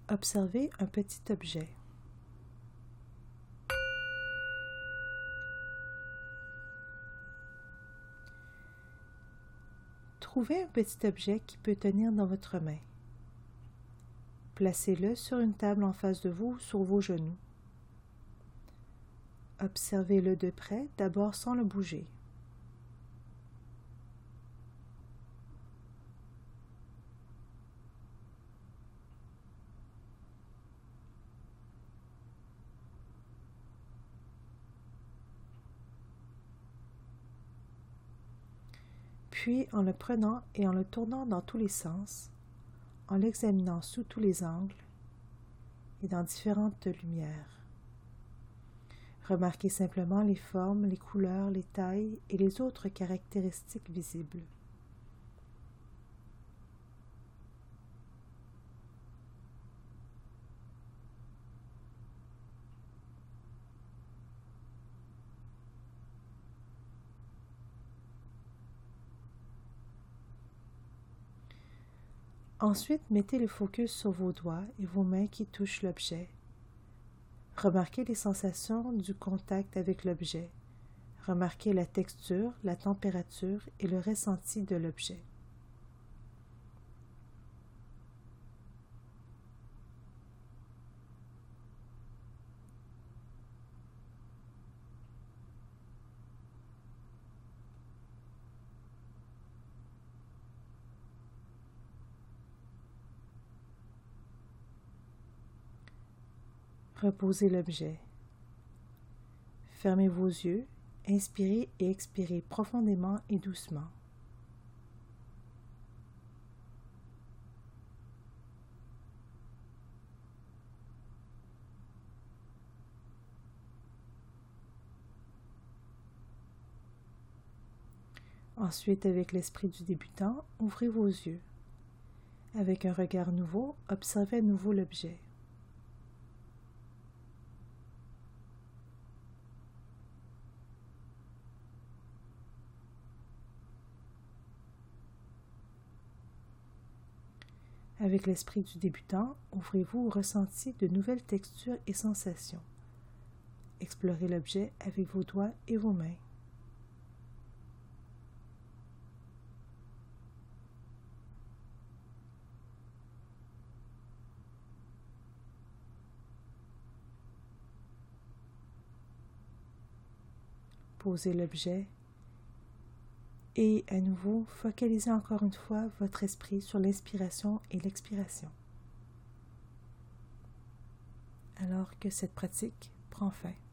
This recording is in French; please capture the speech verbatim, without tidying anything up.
Observez un petit objet. Trouvez un petit objet qui peut tenir dans votre main. Placez-le sur une table en face de vous ou sur vos genoux. Observez-le de près, d'abord sans le bouger. Puis, en le prenant et en le tournant dans tous les sens, en l'examinant sous tous les angles et dans différentes lumières. Remarquez simplement les formes, les couleurs, les tailles et les autres caractéristiques visibles. Ensuite, mettez le focus sur vos doigts et vos mains qui touchent l'objet. Remarquez les sensations du contact avec l'objet. Remarquez la texture, la température et le ressenti de l'objet. Reposez l'objet. Fermez vos yeux, inspirez et expirez profondément et doucement. Ensuite, avec l'esprit du débutant, ouvrez vos yeux. Avec un regard nouveau, observez à nouveau l'objet. Avec l'esprit du débutant, ouvrez-vous au ressenti de nouvelles textures et sensations. Explorez l'objet avec vos doigts et vos mains. Posez l'objet et à nouveau, focalisez encore une fois votre esprit sur l'inspiration et l'expiration. Alors que cette pratique prend fin.